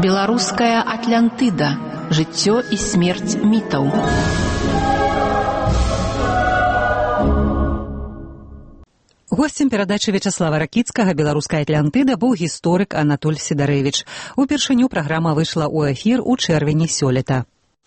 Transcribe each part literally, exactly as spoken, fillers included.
Беларуская Атлантыда. Жыццё і смерць мітаў. Госцем перадачы Вячаслава Ракіцкага «Беларуская Атлантыда» быў гісторык Анатоль Сідарэвіч. Упершыню праграма выйшла ў эфір у чэрвені сёлета.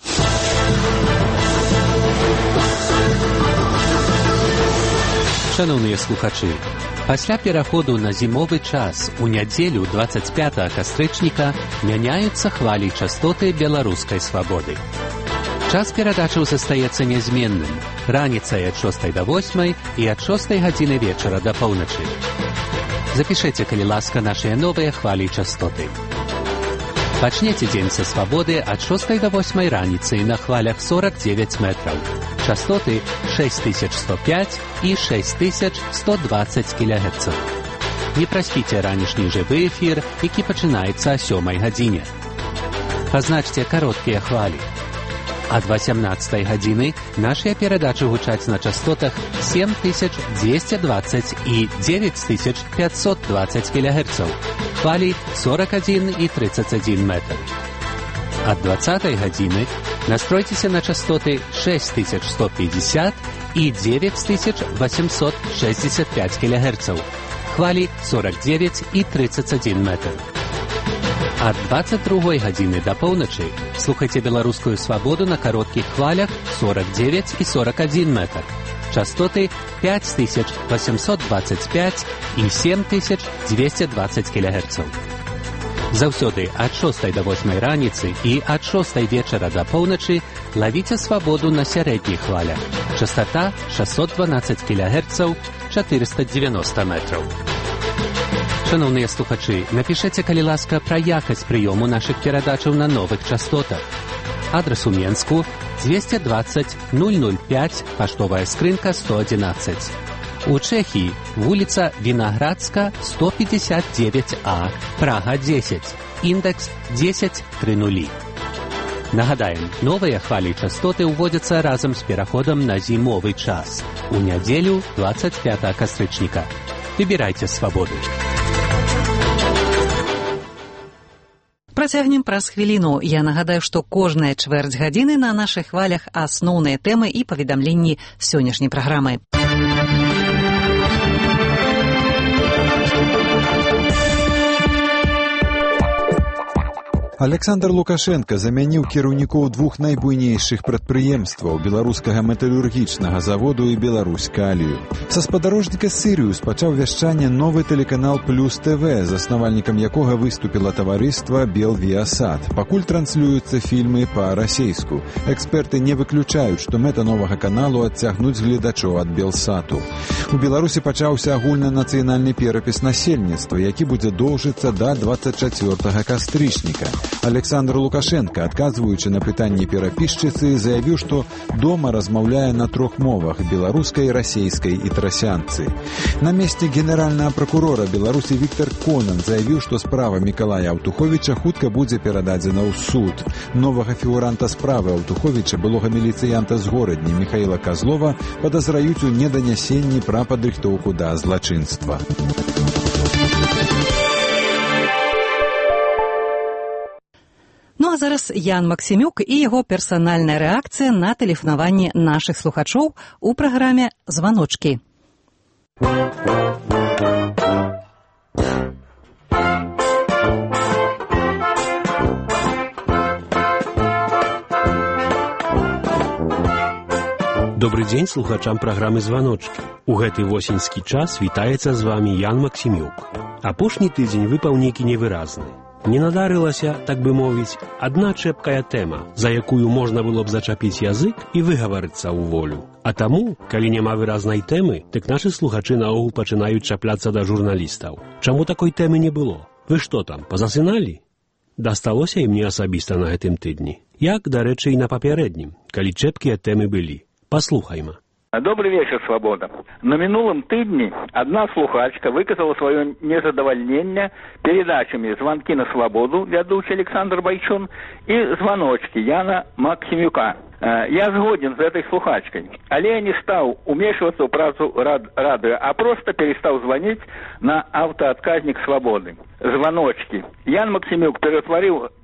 Шановныя слухачы, пасля пераходу на зімовы час у нядзелю дваццаць пятага кастрычніка мяняюцца хвалі частоты беларускай свабоды. Час перадачаў застаецца нязменным. Раніцай ад шостай да восьмай і ад шостай гадзіны вечара да поўначы. Запішыце, калі ласка, нашыя новыя хвалі частоты. Пачнеце дзень са свабоды ад шостай да восьмай раніцы на хвалях сорок девять метраў. Частоты шесть тысяч сто пять і шесть тысяч сто двадцать кілогерцаў. Не праспіце ранішні жывы эфір, які пачынаецца о сёмай гадзіне. Пазначце кароткія хвалі. Ад восемнадцатай гадзіны нашыя перадачы гучаць на частотах семь тысяч двести двадцать і девять тысяч пятьсот двадцать кілогерцаў. Хвалі сорок один і тридцать один метр. Ад двадцатай гадзіны настройцеся на частоты шесть тысяч сто пятьдесят і девять тысяч восемьсот шестьдесят пять кілогерцаў. Хвалі сорок девять і тридцать один метр. Ад двадцать другой гадзіны да поўначы слухайце беларускую свабоду на кароткіх хвалях сорок девять і сорок один метр. Частоты пять тысяч восемьсот двадцать пять і семь тысяч двести двадцать кілогерцаў. Заўсёды ад шостай да восьмай раніцы і ад шостай вечара да поўначы лавіце свабоду на сярэдніх хвалях. Частота шестьсот двенадцать кілогерцаў, четыреста девяносто метраў. Шановныя слухачы, напішыце, калі ласка, пра якасць прыёму нашых перадачаў на новых частотах. Адрас у Менску двести двадцать ноль ноль пять, паштовая скрынка сто одиннадцать. У Чэхіі вуліца Вінаградска сто пятьдесят девять А, Прага десять, індекс десять тридцать. Нагадаем, новыя хвалі частоты ўводзяцца разам з пераходам на зімовы час. У нядзелю дваццаць пятага кастрычніка. Выбірайце свабоду. Працягнем праз хвіліну. Я нагадаю, што кожная чвэрць гадзіны на нашых хвалях асноўныя тэмы і паведамленні сённяшняй праграмы. Александр Лукашенко замяніў кіраўнікоў двух найбуйнейшых прадпрыемстваў беларускага металургічнага заводу і Беларусь-Калію. Са спадарожніка Сірыус пачаў вяшчанне новы тэлеканал Плюс ТВ, заснавальнікам якога выступіла таварыства Белвіасад. Пакуль транслююцца фільмы па-расейску. Эксперты не выключаюць, што мэта новага каналу адцягнуць гледачоў ад Белсату. У Беларусі пачаўся агульнанацыянальны перапіс насельніцтва, які будзе доўжыцца да дваццаць чацвёртага кастрычніка. Александр Лукашенко, адказваючы на пытанні перапісчыцы, заявіў, што дома размаўляе на трох мовах – беларускай, расейскай і трасянцы. Намеснік генеральнага пракурора Беларусі Віктор Конан заявіў, што справа Мікалая Аўтуховіча хутка будзе перададзена ў суд. Новага фігуранта справы Аўтуховіча, былога міліцыянта з горадні Міхаіла Казлова, падазраюць у неданясенні пра падрыхтоўку да злачынства. Ну а зараз Ян Максімюк і яго персанальная рэакцыя на тэлефанаванне нашых слухачоў у праграме «Званочкі». Добры дзень слухачам праграмы «Званочкі». У гэты восеньскі час вітаецца з вамі Ян Максімюк. Апошні тыдзень выпаў нейкі невыразны. Не надарылася, так бы мовіць, адна чэпкая тэма, за якую можна было б зачапіць язык і выгаварыцца ў волю. А таму, калі няма выразнай тэмы, дык нашы слухачы наогул пачынаюць чапляцца да журналістаў. Чаму такой тэмы не было? Вы што там, пазасыналі? Дасталося і мне асабіста на гэтым тыдні. Як, дарэчы, і на папярэднім, калі чэпкія тэмы былі. Паслухайма. Добрый вечер, Свобода. На минулом тыдні одна слухачка выказала свое незадовольнение передачами «Звонки на свободу», ведущий Александр Байчун, и «Звоночки» Яна Максимюка. Я згоден з этой слухачкой, але я не стал умешиваться в працу радио, а просто перестал звонить на автоотказник «Свободы». «Звоночки». Ян Максимюк перетворил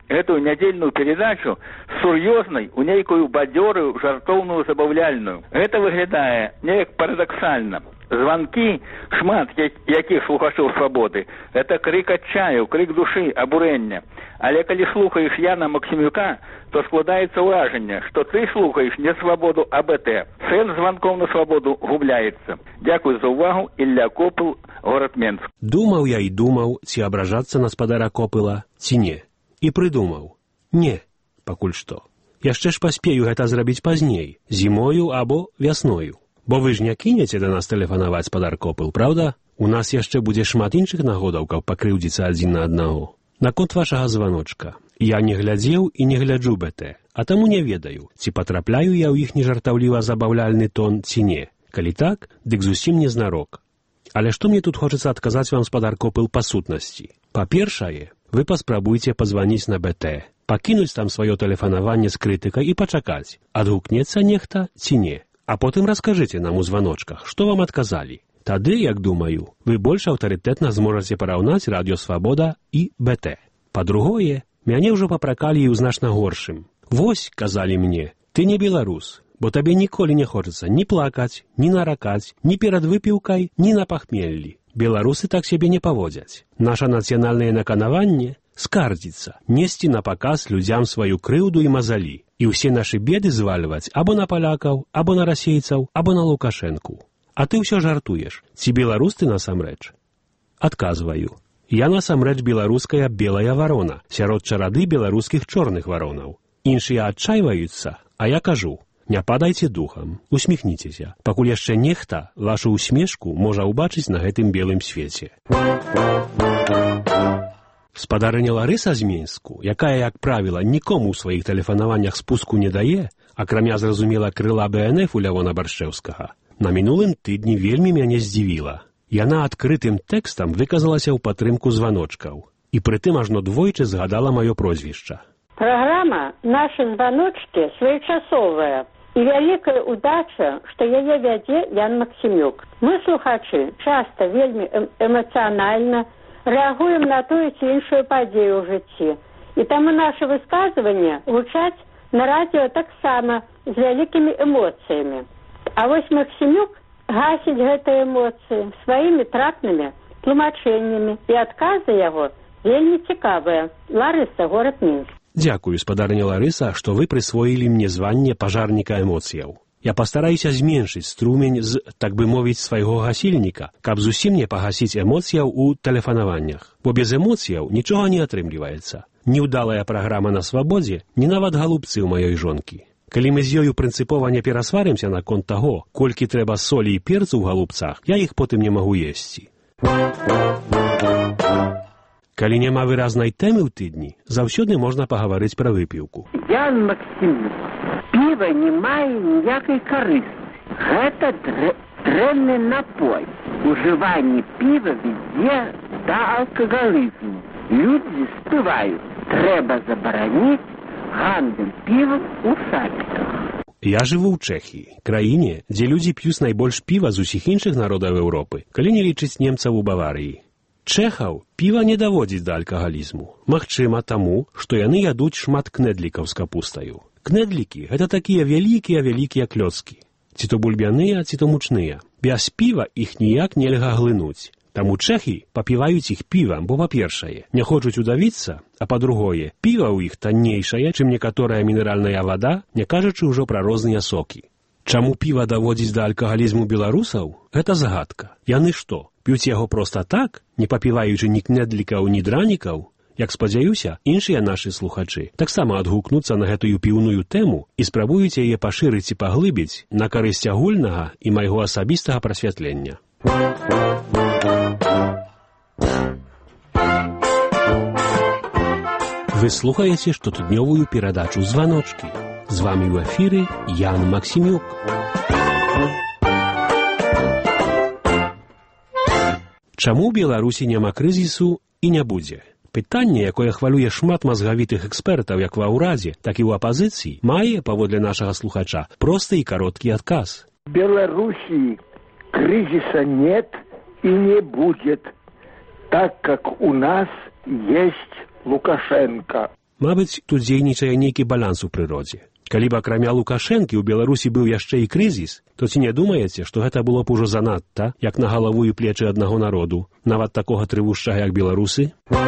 эту недельную передачу сур'ёзнай у нейкую бадзёрую, жартоўную, забаўляльную. Гэта выглядае неяк парадаксальна. Звонки, шмат якіх слухачоў свабоды, это крик адчаю, крик душы, абурэння. Але калі слухаеш Яна Максімюка, то складаецца ўражанне, што ты слухаеш не свабоду, а БТ. Сэнс званкоў на свабоду губляецца. Дзякуй за ўвагу, Ілля Копыл, горад Менск. Думаў я і думаў, ці абражацца на спадара Копыла, ці не. І прыдумаў. Не, пакуль што. Яшчэ ж паспею гэта зрабіць пазней, зімою або вясною. Бо вы ж не кінеце да нас тэлефанаваць, спадар Копыл, праўда? У нас яшчэ будзе шмат іншых нагодаў, каб пакрыўдзіцца адзін на аднаго. Наконт вашага званочка. Я не глядзеў і не гляджу БТ, а таму не ведаю, ці патрапляю я ў іх нежартаўліва забаўляльны тон, ці не. Калі так, дык зусім не знарок. Але што мне тут хочацца адказаць вам, спадар Копыл, па сутнасці? Па-першае, вы паспрабуйце пазваніць на БТ, пакінуць там сваё тэлефанаванне з крытыкай і пачакаць, адгукнецца нехта ці не. А потым раскажыце нам у званочках, што вам адказалі. Тады, як думаю, вы больш аўтарытэтна зможаце параўнаць Радыё Свабода і БТ. Па-другое, мяне ўжо папракалі і ў значна горшым. Вось, казалі мне, ты не беларус, бо табе ніколі не хочацца ні плакаць, ні наракаць, ні перад выпіўкай, ні на пахмеллі. Беларусы так сябе не паводзяць. Наша нацыянальнае наканаванне скардзіцца, несці на паказ людзям сваю крыўду і мазалі, і ўсе нашы беды звальваць або на палякаў, або на расейцаў, або на Лукашэнку. А ты ўсё жартуеш. Ці беларус ты насамрэч? Адказваю. Я насамрэч беларуская белая варона, сярод чарады беларускіх чорных варонаў. Іншыя адчайваюцца, а я кажу, не падайце духам, усміхніцеся, пакуль яшчэ нехта вашу усмешку можа ўбачыць на гэтым белым свеце. Спадарыня Ларыса з Менску, якая, як правіла, нікому ў сваіх тэлефанаваннях спуску не дае, акрамя, зразумела, крыла Бэ Эн Эф у Лявона Баршчэўскага, на мінулым тыдні вельмі мяне здзівіла. Яна адкрытым тэкстам выказалася ў падтрымку званочкаў, і прытым ажно двойчы згадала маё прозвішча. Праграма «Нашы званочкі» своечасовая, і вялікая ўдача, што яе вядзе Ян Максімюк. Мы, слухачы, часта вельмі эм эмацыянальна рэагуем на тую ці іншую падзею ў жыцці. І таму нашы высказванні гучаць на радыё таксама з вялікімі эмоцыямі. А вось Максімюк гасіць гэтыя эмоцыі сваімі трактнымі тлумачэннямі, і адказы яго вельмі цікавыя. Ларыса, горад Мінск. Дзякую, спадарыня Ларыса, што вы прысвоілі мне званне пажарніка эмоцыяў. Я пастараюся зменшыць струмень з, так бы мовіць, свайго гасільніка, каб зусім не пагасіць эмоцыяў у тэлефанаваннях. Бо без эмоцыяў нічога не атрымліваецца. Ні ўдалая праграма на свабодзе, ні нават галубцы ў маёй жонкі. Калі мы з ёю прынцыпова не перасварымся наконт таго, колькі трэба солі і перцу ў галубцах, я іх потым не магу есці. Калі няма выразнай тэмы ў тыдні, заўсёды можна пагаварыць пра выпіўку. Ян Максімюк, піва не мае ніякай карысці. Гэта дрэ... дрэнны напой. Ужыванне піва вядзе да алкагалізму. Людзі спяваюць, трэба забараніць гандаль півам у садках. Я жыву ў Чэхіі, краіне, дзе людзі п'юць найбольш піва з усіх іншых народаў Еўропы, калі не лічыць немцаў у Баварыі. Чэхаў піва не даводзіць да алкагалізму. Магчыма, таму, што яны ядуць шмат кнедлікаў з капустаю. Кнедлікі – гэта такія вялікія-вялікія клёцкі. Ці то бульбяныя, ці то мучныя. Без піва іх ніяк нельга глынуць. Таму чэхі папіваюць іх півам, бо, па-першае, не хочуць удавіцца, а па-другое, піва ў іх таннейшае, чым некаторая мінеральная вада, не кажучы ўжо пра розныя сокі. Чаму піва даводзіць да алкагалізму беларусаў? Гэта загадка. Яны што, п'юць яго проста так, не папіваючы ні кнедлікаў, ні дранікаў? Як спадзяюся, іншыя нашы слухачы таксама адгукнуцца на гэтую піўную тэму і спрабуюць яе пашырыць і паглыбіць на карысць агульнага і майго асабістага прасвятлення. Вы слухаеце штотыднёвую перадачу «Званочкі». З вамі ў эфіры Ян Максімюк. Чаму ў Беларусі няма крызісу і не будзе? Пытанне, якое хвалюе шмат мазгавітых экспертаў як ва ўрадзе, так і ў апазіцыі, мае, паводле нашага слухача, просты і кароткі адказ. В Беларуси кризиса нет и не будет, так как у нас есть Лукашенко. Мабыць, тут дзейнічае нейкі баланс у прыродзе. Калі б акрамя Лукашэнкі ў Беларусі быў яшчэ і крызіс, то ці не думаеце, што гэта было б ужо занадта, як на галаву і плечы аднаго народу, нават такога трывушчага, як беларусы?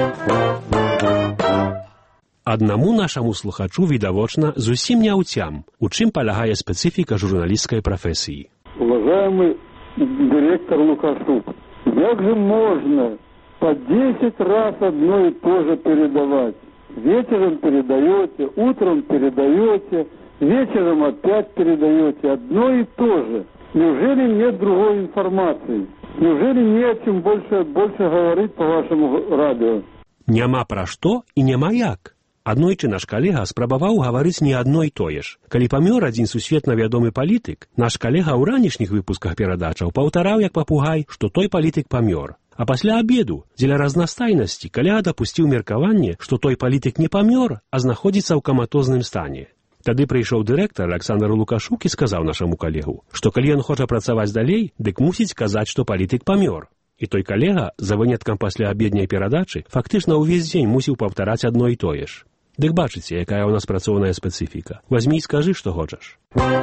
Аднаму нашаму слухачу, відавочна, зусім не ўцям, у чым палягае спецыфіка журналісцкай прафесіі. Уважаемый директор Лукашук, как же можно по десять раз одно и то же передавать? Вечером передаете, утром передаете, вечером опять передаете одно и то же. Неужели нет другой информации? Неужели не о чем больше, больше говорить по вашему радио? Няма пра што і няма як. Аднойчы наш калега спрабаваў гаварыць не адно і тое ж. Калі памёр адзін сусветна вядомы палітык, наш калега ў ранішніх выпусках перадачаў паўтараў як папугай, што той палітык памёр. А пасля абеду, дзеля разнастайнасці, калега дапусціў меркаванне, што той палітык не памёр, а знаходзіцца ў каматозным стане. Тады прыйшоў дырэктар Александр Лукашук і сказаў нашаму калегу, што калі ён хоча працаваць далей, дык мусіць казаць, што палітык памёр. І той калега, за выняткам пасля абедняй перадачы, фактычна ўвесь дзень мусіў паўтараць адно і тое ж. Дык бачыце, якая ў нас працоўная спецыфіка. Вазьмі і скажы, што хочаш.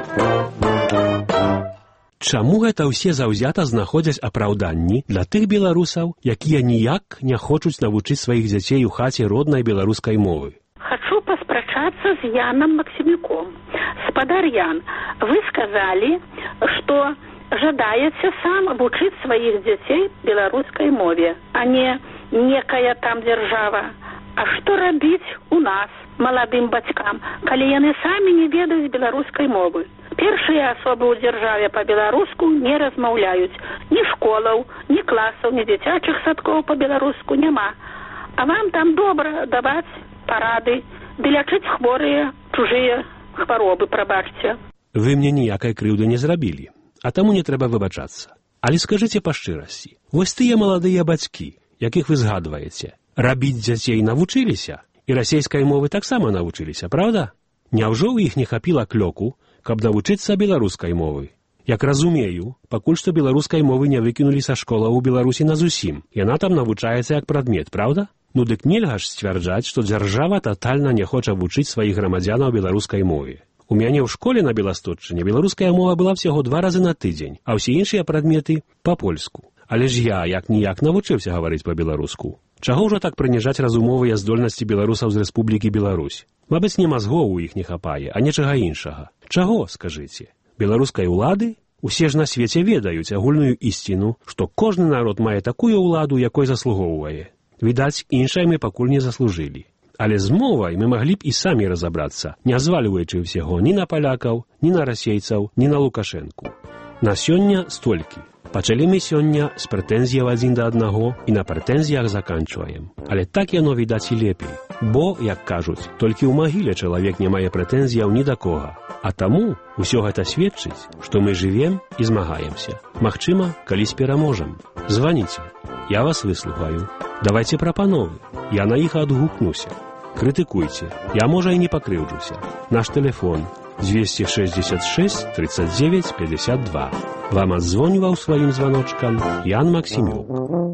Чаму гэта ўсе заўзята знаходзяць апраўданні для тых беларусаў, якія ніяк не хочуць навучыць сваіх дзяцей у хаце роднай беларускай мовы? Хочу поспрачаться с Яном Максимюком. Спадар Ян, вы сказали, что жадаете сам обучить своих детей белорусской мове, а не некая там держава. А что робить у нас, молодым бацькам, калі яны самі не ведаюць беларускай мовы? Першыя асобы ў дзяржаве па-беларуску не размаўляюць. Ні школаў, ні класаў, ні дзіцячых садкоў па-беларуску няма. А вам там добра даваць парады, ды лячыць хворыя, чужыя хваробы, прабачце. Вы мне ніякай крыўды не зрабілі, а таму не трэба выбачацца. Але скажыце па шчырасці, вось тыя маладыя бацькі, якіх вы згадваеце, рабіць дзяцей навучыліся, і расейскай мовы таксама навучыліся, правда? Няўжо ў іх не хапіла клёку, каб навучыцца беларускай мовы? Як разумею, пакуль што беларускай мовы не выкінулі са школаў у Беларусі назусім. Яна там навучаецца як прадмет, правда? Ну дык нельга ж сцвярджаць, што дзяржава татальна не хоча вучыць сваіх грамадзянаў беларускай мове. У мяне ў школе на Беластотчыне беларуская мова была всяго два разы на тыдзень, а ўсе іншыя прадметы па-польску. Але ж я як-ніяк навучыўся гаварыць па-беларуску. Чаго ўжо так прыніжаць разумовыя здольнасці беларусаў з Рэспублікі Беларусь? Мабыць, не мазгоў у іх не хапае, а нечага іншага. Чаго, скажыце? Беларускай улады? Усе ж на свеце ведаюць агульную ісціну, што кожны народ мае такую ўладу, якой заслугоўвае. Відаць, іншай мы пакуль не заслужылі. Але з мовай мы маглі б і самі разабрацца, не звальваючы ўсяго ні на палякаў, ні на расейцаў, ні на Лукашэнку. На сёння столькі. Пачалі мы сёння з прэтэнзіяў адзін да аднаго і на прэтэнзіях заканчваем. Але так яно відаць і лепей. Бо, як кажуць, толькі ў магіле чалавек не мае прэтэнзіяў ні да кога. А таму ўсё гэта сведчыць, што мы жывем і змагаемся. Магчыма, калісь пераможам. Званіце. Я вас выслухаю. Давайце прапановы. Я на іх адгукнуся. Крытыкуйце. Я, можа, і не пакрыўджуся. Наш тэлефон двести шестьдесят шесть тридцать девять пятьдесят два. Вам адзвоніваў сваім званочкам Ян Максимюк.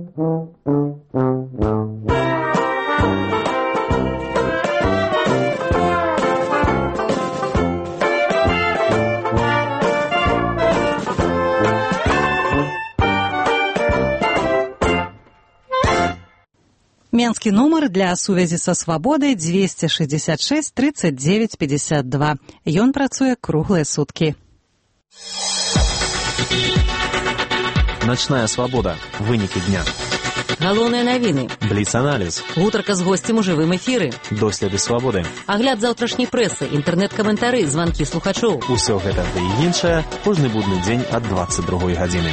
Менскі нумар для сувязі са свабодай двести шестьдесят шесть тридцать девять пятьдесят два. Ён працуе круглыя суткі. Ночная свабода. Вынікі дня. Галоўныя навіны. Бліц-аналіз. Гутарка з госцем у жывым эфіры. Доследы свабоды. Агляд заўтрашняй прэсы, інтэрнэт-каментары, званкі слухачоў. Усё гэта ды і іншае кожны будны дзень ад двадцать другой гадзіны.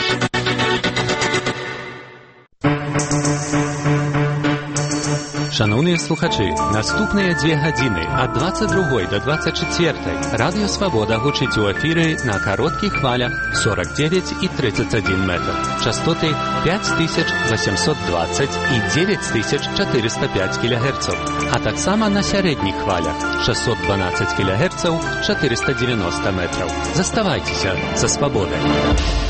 Шановні слухачі, наступныя дзве гадзіны ад двадцать другой до двадцать четвертой Радыё Свабода гучыць у эфіры на кароткіх хвалях сорок девять и тридцать один метр. Частоты пять тысяч восемьсот двадцать и девять тысяч четыреста пять килогерцаў, а таксама на сярэдніх хвалях шестьсот двенадцать килогерцаў, четыреста девяносто метров. Заставайцеся са свабодай.